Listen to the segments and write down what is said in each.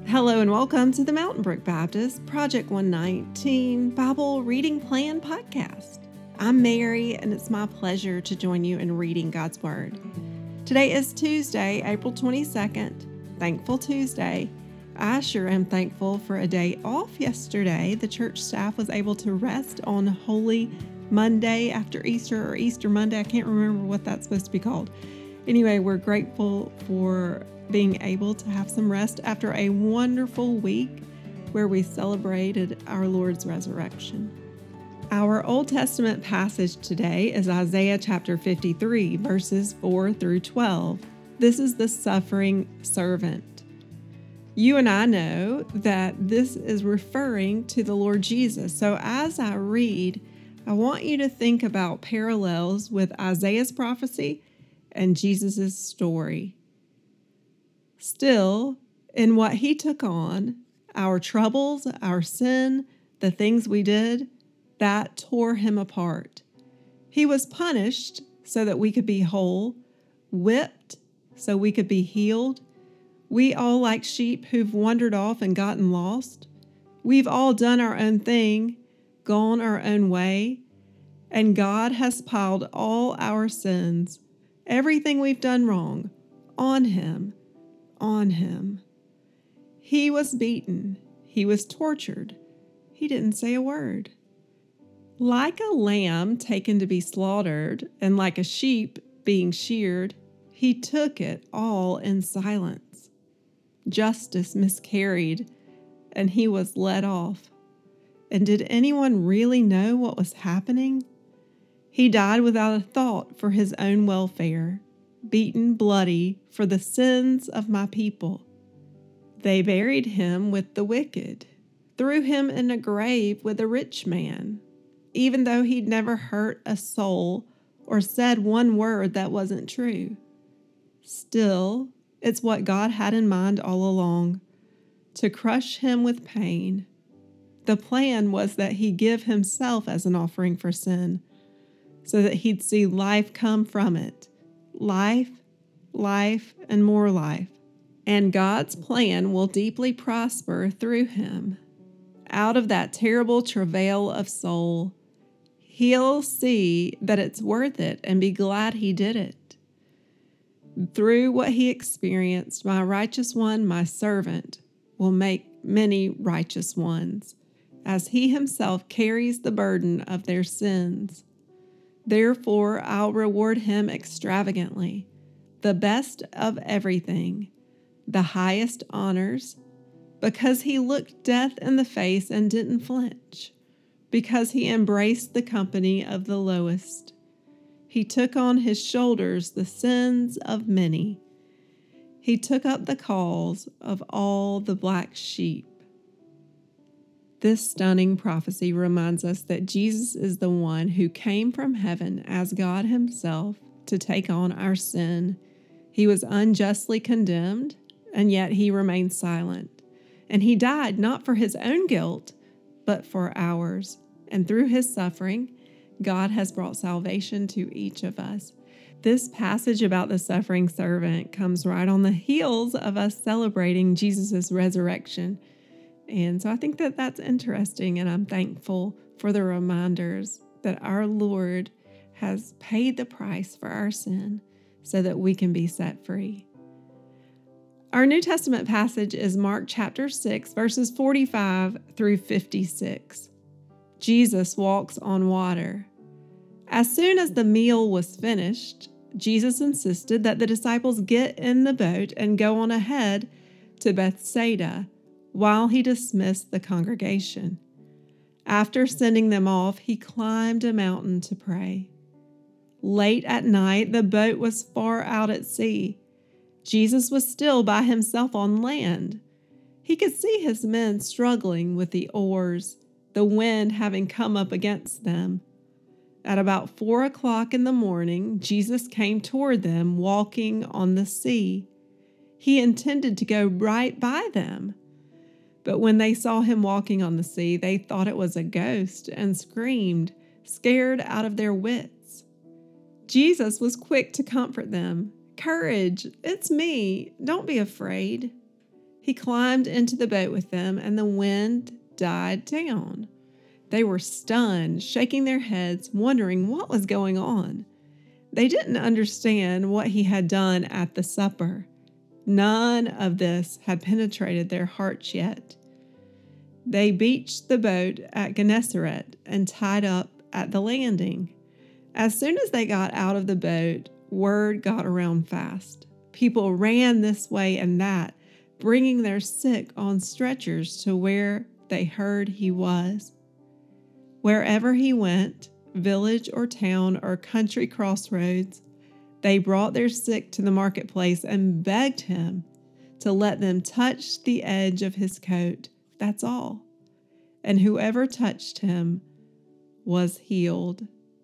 Hello and welcome to the Mountain Brook Baptist Project 119 Bible Reading Plan Podcast. I'm Mary, and it's my pleasure to join you in reading God's Word. Today is Tuesday, April 22nd, Thankful Tuesday. I sure am thankful for a day off yesterday. The church staff was able to rest on Holy Monday after Easter, or Easter Monday. I can't remember what that's supposed to be called. Anyway, we're grateful for being able to have some rest after a wonderful week where we celebrated our Lord's resurrection. Our Old Testament passage today is Isaiah chapter 53, verses 4 through 12. This is the suffering servant. You and I know that this is referring to the Lord Jesus. So as I read, I want you to think about parallels with Isaiah's prophecy and Jesus' story. Still, in what he took on, our troubles, our sin, the things we did, that tore him apart. He was punished so that we could be whole, whipped so we could be healed. We all, like sheep who've wandered off and gotten lost. We've all done our own thing, gone our own way, and God has piled all our sins, everything we've done wrong, on him. He was beaten. He was tortured. He didn't say a word. Like a lamb taken to be slaughtered and like a sheep being sheared, he took it all in silence. Justice miscarried, and he was let off. And did anyone really know what was happening? He died without a thought for his own welfare. Beaten bloody for the sins of my people. They buried him with the wicked, threw him in a grave with a rich man, even though he'd never hurt a soul or said one word that wasn't true. Still, it's what God had in mind all along, to crush him with pain. The plan was that he give himself as an offering for sin, so that he'd see life come from it. Life, and more life. And God's plan will deeply prosper through him. Out of that terrible travail of soul, he'll see that it's worth it and be glad he did it. Through what he experienced, my righteous one, my servant, will make many righteous ones, as he himself carries the burden of their sins. Therefore, I'll reward him extravagantly, the best of everything, the highest honors, because he looked death in the face and didn't flinch, because he embraced the company of the lowest. He took on his shoulders the sins of many. He took up the calls of all the black sheep. This stunning prophecy reminds us that Jesus is the one who came from heaven as God himself to take on our sin. He was unjustly condemned, and yet he remained silent. And he died not for his own guilt, but for ours. And through his suffering, God has brought salvation to each of us. This passage about the suffering servant comes right on the heels of us celebrating Jesus' resurrection. And so I think that that's interesting, and I'm thankful for the reminders that our Lord has paid the price for our sin so that we can be set free. Our New Testament passage is Mark chapter 6, verses 45 through 56. Jesus walks on water. As soon as the meal was finished, Jesus insisted that the disciples get in the boat and go on ahead to Bethsaida, while he dismissed the congregation. After sending them off, he climbed a mountain to pray. Late at night, the boat was far out at sea. Jesus was still by himself on land. He could see his men struggling with the oars, the wind having come up against them. At about 4 o'clock in the morning, Jesus came toward them, walking on the sea. He intended to go right by them. But when they saw him walking on the sea, they thought it was a ghost and screamed, scared out of their wits. Jesus was quick to comfort them. "Courage, it's me. Don't be afraid." He climbed into the boat with them, and the wind died down. They were stunned, shaking their heads, wondering what was going on. They didn't understand what he had done at the supper. None of this had penetrated their hearts yet. They beached the boat at Gennesaret and tied up at the landing. As soon as they got out of the boat, word got around fast. People ran this way and that, bringing their sick on stretchers to where they heard he was. Wherever he went, village or town or country crossroads, they brought their sick to the marketplace and begged him to let them touch the edge of his coat. That's all. And whoever touched him was healed.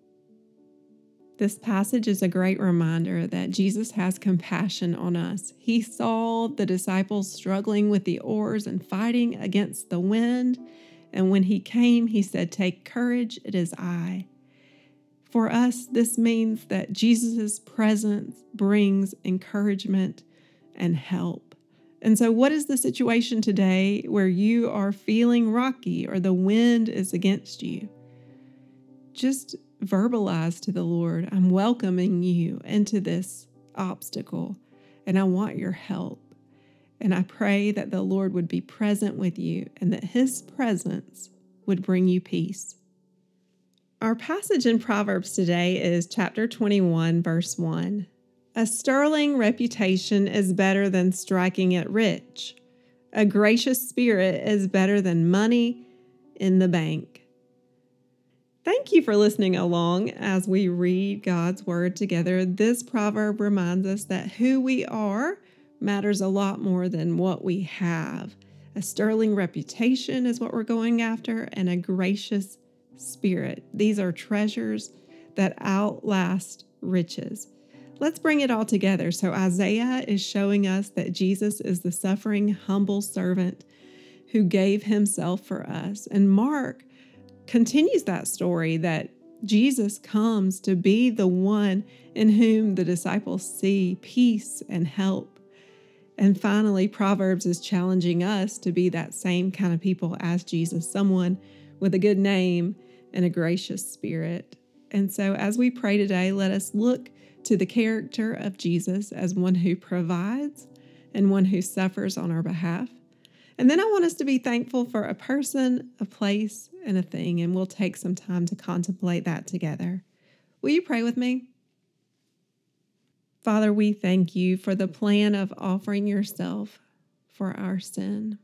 This passage is a great reminder that Jesus has compassion on us. He saw the disciples struggling with the oars and fighting against the wind. And when he came, he said, "Take courage, it is I." For us, this means that Jesus' presence brings encouragement and help. And so what is the situation today where you are feeling rocky or the wind is against you? Just verbalize to the Lord, I'm welcoming you into this obstacle, and I want your help. And I pray that the Lord would be present with you and that his presence would bring you peace. Our passage in Proverbs today is chapter 21, verse 1. A sterling reputation is better than striking it rich. A gracious spirit is better than money in the bank. Thank you for listening along as we read God's Word together. This proverb reminds us that who we are matters a lot more than what we have. A sterling reputation is what we're going after, and a gracious spirit. These are treasures that outlast riches. Let's bring it all together. So Isaiah is showing us that Jesus is the suffering, humble servant who gave himself for us. And Mark continues that story that Jesus comes to be the one in whom the disciples see peace and help. And finally, Proverbs is challenging us to be that same kind of people as Jesus, someone with a good name and a gracious spirit. And so as we pray today, let us look to the character of Jesus as one who provides and one who suffers on our behalf. And then I want us to be thankful for a person, a place, and a thing, and we'll take some time to contemplate that together. Will you pray with me? Father, we thank you for the plan of offering yourself for our sin.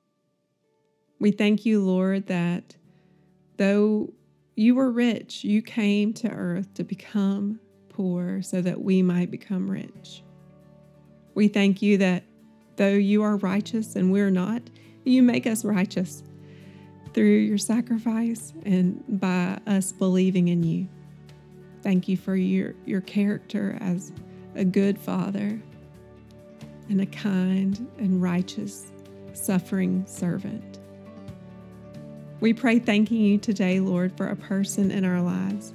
We thank you, Lord, that though you were rich, you came to earth to become poor so that we might become rich. We thank you that though you are righteous and we're not, you make us righteous through your sacrifice and by us believing in you. Thank you for your character as a good father and a kind and righteous suffering servant. We pray thanking you today, Lord, for a person in our lives.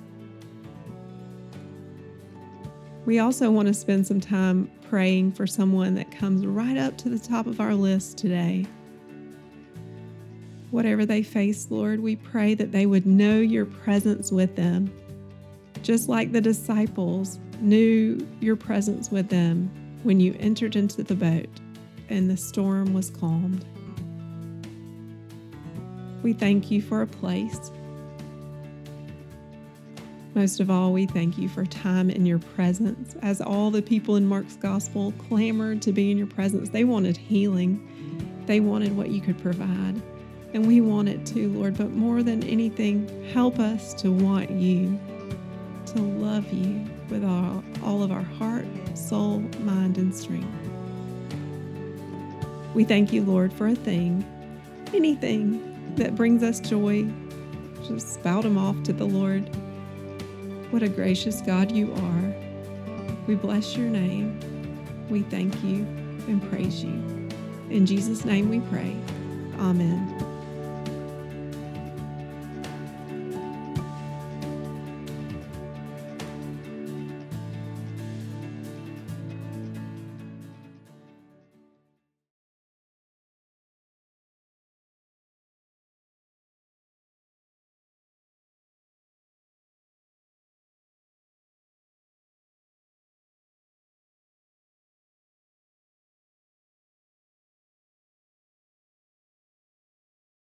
We also want to spend some time praying for someone that comes right up to the top of our list today. Whatever they face, Lord, we pray that they would know your presence with them, just like the disciples knew your presence with them when you entered into the boat and the storm was calmed. We thank you for a place. Most of all, we thank you for time in your presence. As all the people in Mark's gospel clamored to be in your presence, they wanted healing. They wanted what you could provide. And we want it too, Lord. But more than anything, help us to want you, to love you with all of our heart, soul, mind, and strength. We thank you, Lord, for a thing, anything that brings us joy. Just spout them off to the Lord. What a gracious God you are. We bless your name. We thank you and praise you. In Jesus' name we pray. Amen.